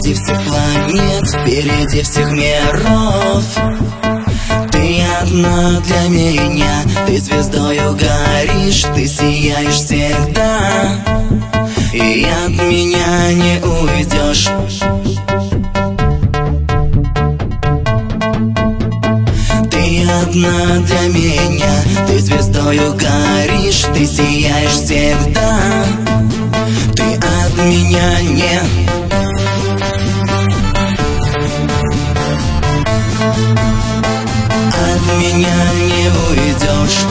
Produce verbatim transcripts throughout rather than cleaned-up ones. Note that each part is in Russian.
Впереди всех планет, впереди всех миров. Ты одна для меня, ты звездою горишь, ты сияешь всегда, и от меня не уйдешь. Ты одна для меня, ты звездою горишь, ты сияешь всегда, ты от меня не От меня не уйдешь.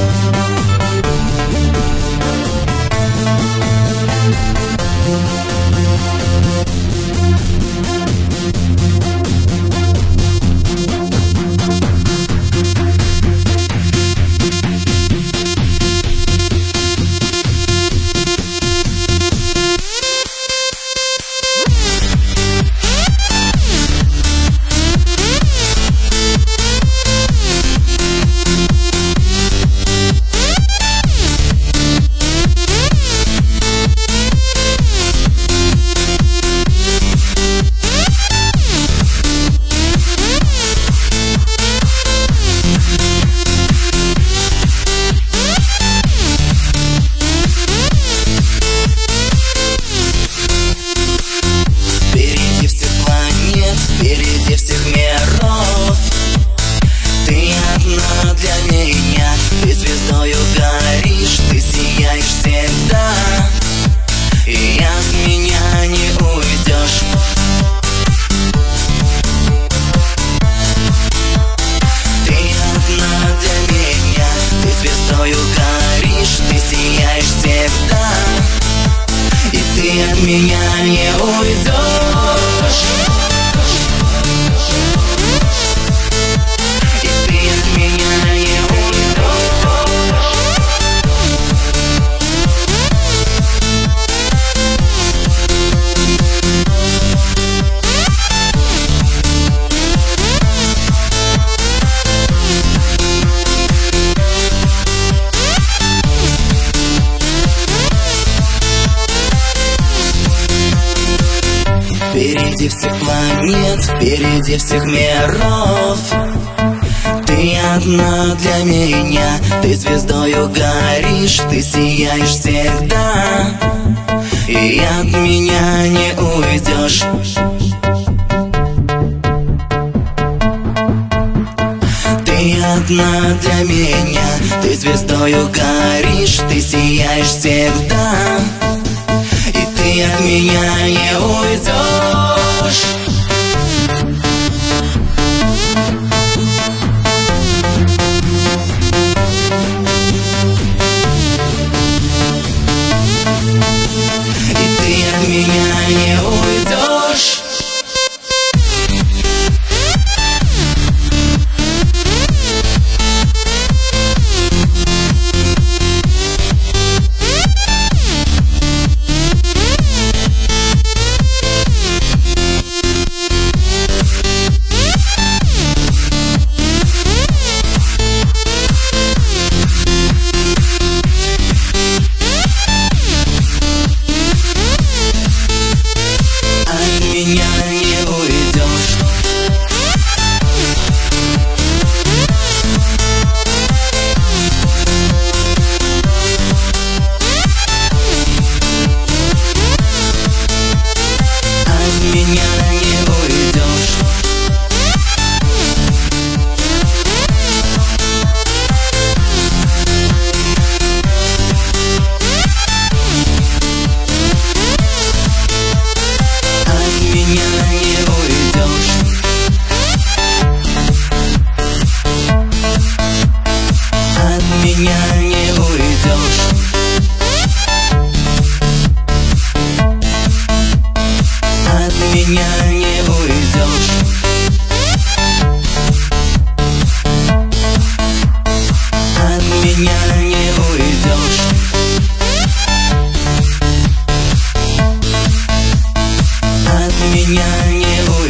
Впереди всех миров. Ты одна для меня, ты звездою горишь, ты сияешь всегда, и от меня не уйдешь. Ты одна для меня, ты звездою горишь, ты сияешь всегда, и ты от меня не уйдешь. Впереди всех планет, впереди всех миров. Ты одна для меня, ты звездою горишь, ты сияешь всегда, и от меня не уйдешь. Ты одна для меня, ты звездою горишь, ты сияешь всегда, и ты от меня не уйдешь. И ты от меня не уйдешь. Меня